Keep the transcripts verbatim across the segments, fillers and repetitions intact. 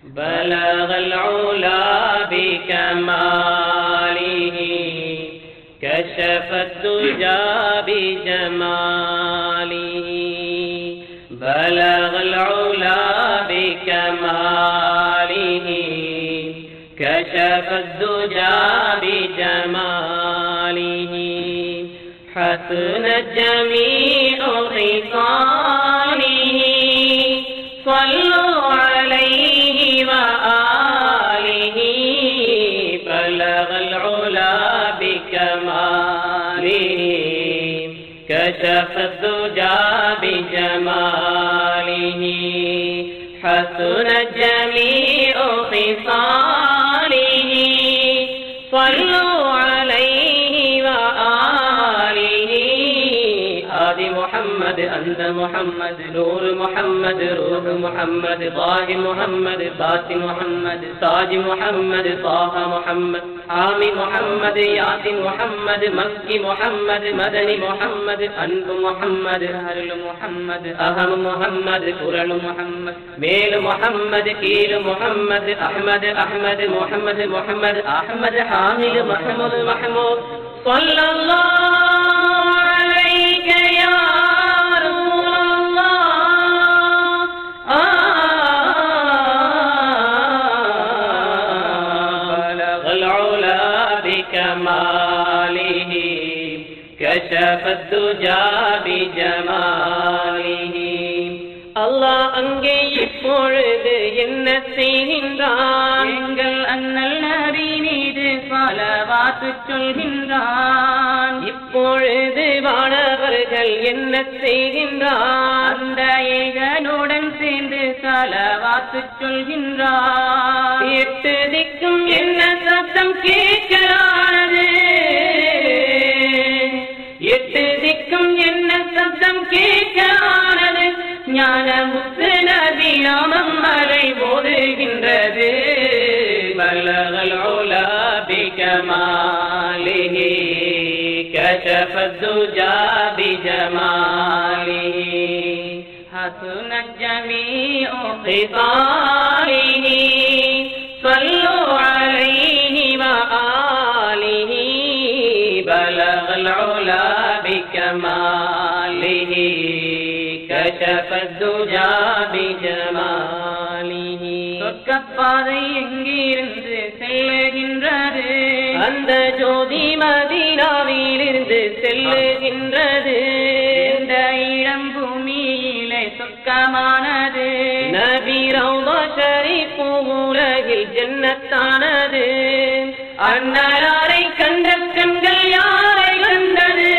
بلغ العلا بكماله كشف الدجى بجماله بلغ العلا بكماله كشف الدجى بجماله حسنت جميع خصاله صلوا عليه وآله بلغ العلا بكماله كشف الدجى بجماله حسنت جميع خصاله صلوا عليه وآله هادي محمد أنت محمد نور محمد روح محمد ظاهر محمد باطن محمد تاج محمد طه محمد حامي محمد ياسين محمد مكي محمد مدني محمد أنب محمد هرل محمد أهم محمد قرن محمد ميل محمد كيل محمد أحمد أحمد محمد محمد أحمد حامل محمود محمود صلى الله عليك يا رسول الله بلغ العلا بكماله كشف الدجى بجماله அல்லாஹ் அங்கே இப்பொழுது என்ன செய்கின்றான் எங்கள் அண்ணல் நபி மீது ஸலவாத் சொல்கின்றான் இப்பொழுது வானவர்கள் என்ன செய்கின்றான் அந்த ஏகனுடன் சேர்ந்து ஸலவாத் சொல்கின்றான் எட்டு திக்கும் என்ன சத்தம் கேட்கிறானது எட்டு திக்கும் என்ன சத்தம் கேட்கிறானது ஞான முத்து நபி நாமம் மறை போதுகின்றது பலகல் உலா பிகமாலிஹி கஷஃப துஜா பிஜமாலிஹி ஹஸனத் ஜமீஉ ഖിസാലിஹி ஸல்லு அலைஹி வஆலிஹி பலகல் உலா பிகமாலிஹி كشف الدجى بجماله சொற்கப்பாதை எங்கிருந்து செல்லுகின்றது அந்த ஜோதி மதீனாவிலிருந்து செல்லுகின்றது இந்த இடம் பூமியிலே சொர்க்கமானது நபி ரௌதா ஷரீஃப் உலகில் ஜன்னத்தானது அன்னாரை கண்ட கண்கள் யாரை கண்டது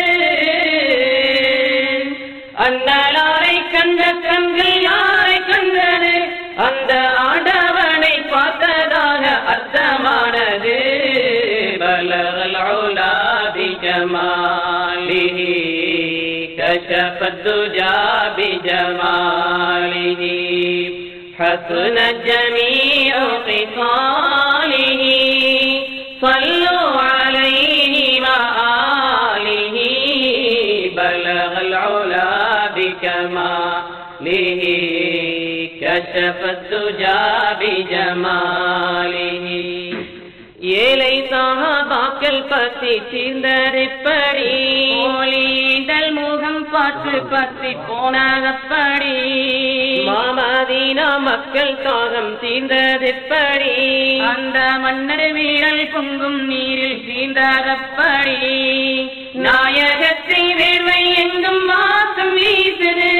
அன்னாரை கண்ட கண்கள் யாரை கண்டது அந்த ஆண்டவனை பார்த்ததாக அர்த்தமானது பலகல் உலா பிஜமாலிஹி கஷஃப துஜா பிஜமாலிஹி ஹஸனத் ஜமீஉ ഖിസാலிஹி ஸல்லு அலைஹி வஆலிஹி பலகல் உலா بكماله كشف الدجى بجماله ஏழை சஹாபாக்கள் பசி தீர்ந்தரிப்படி ஒளிதல் முகம் பார்த்து பசி போனதப்படி மாமதீனா மக்கள் தாகம் தீர்ந்ததப்படி அந்த மன்னர் வீரல் பொங்கும் நீரில் தீர்ந்ததப்படி நாயகத்தை வேர்வை எங்கும் வாசம் வீசுது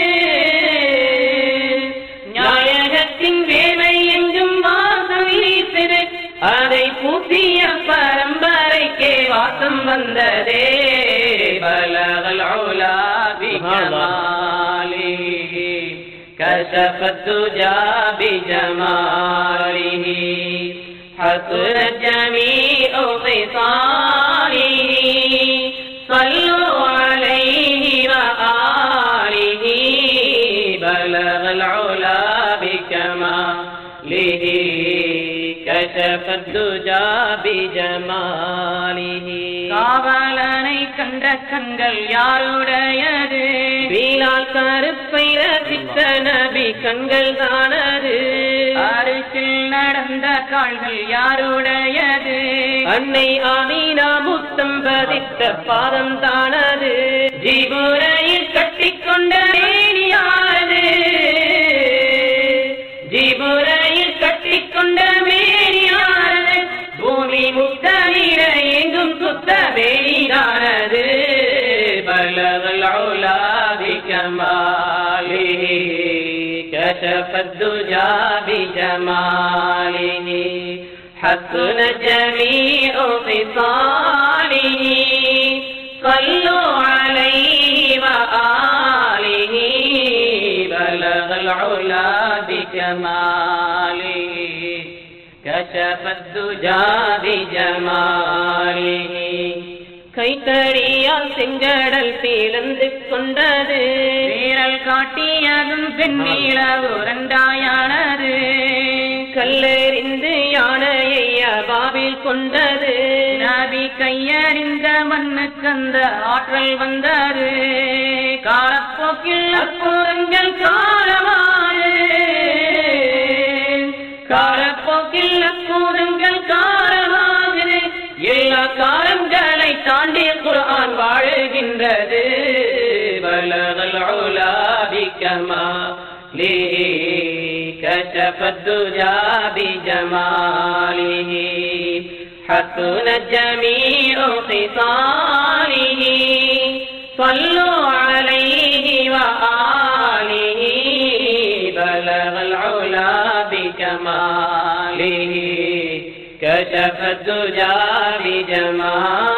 நாயகத்தின் வேர்வை எங்கும் வாசம் வீசுது அதை பூசிய பரம்பரைக்கே வாசம் வந்ததே பலகல் உலா பிகமாலிஹி கஷஃப துஜா பிஜமாலிஹி ஹஸனத் ஜமீஉ ഖിസാலிஹி ஸல்லு அலைஹி வஆலிஹி பலகல் உலா பிகமாலிஹி كشف الدجى بجماله காவலனை கண்ட கண்கள் யாருடையது வீலால் கருப்பை ரசித்த நபி கண்கள் தானது அரிசில் நடந்த கால்கள் யாருடையது? அன்னை ஆமீனா முத்தம் பதித்த பாதம் தானது. ஜிபுரையில் கட்டிக்கொண்ட மேனியானது. ஜிபுரையில் கட்டிக்கொண்ட மேனியானது. பூமி முத்தனிட எங்கும் சுத்த மேனியானது. பலகல் உலா பிகமாலிஹி கஷஃபத் துஜா பிஜமாலிஹி ஹஸ்ன ஜமீஉ ஃபிசாலிஹி ஸல்லு அலைஹி வஆலிஹி பலகல் உலா பிகமாலிஹி கஷஃபத் துஜா பிஜமாலிஹி. கைத்தறியால் செங்கடல் பிளந்து கொண்டது. வீரல் காட்டியதும் பெண்ணில உரண்டாயானது. கல்லெறிந்து யானையை அபாவில் கொண்டது. நபி கையறிந்த மண்ணுக்கந்த ஆற்றல் வந்தது. காலப்போக்கில் அற்புதங்கள் காலமாறு. காலப்போக்கில் அற்புதங்கள் காலமாகுது. எல்லா காலங்களை தாண்டி குர்ஆன் வாழுகின்றது. பலகல் உலா பிகமாலிஹி கஷஃபத் துஜா பிஜமாலிஹி ஹஸ்ன ஜமீஉ ஃபிசாலிஹி ஸல்லு அலைஹி வஆலிஹி பலகல் உலா பிகமாலிஹி كشف الدجى بجمال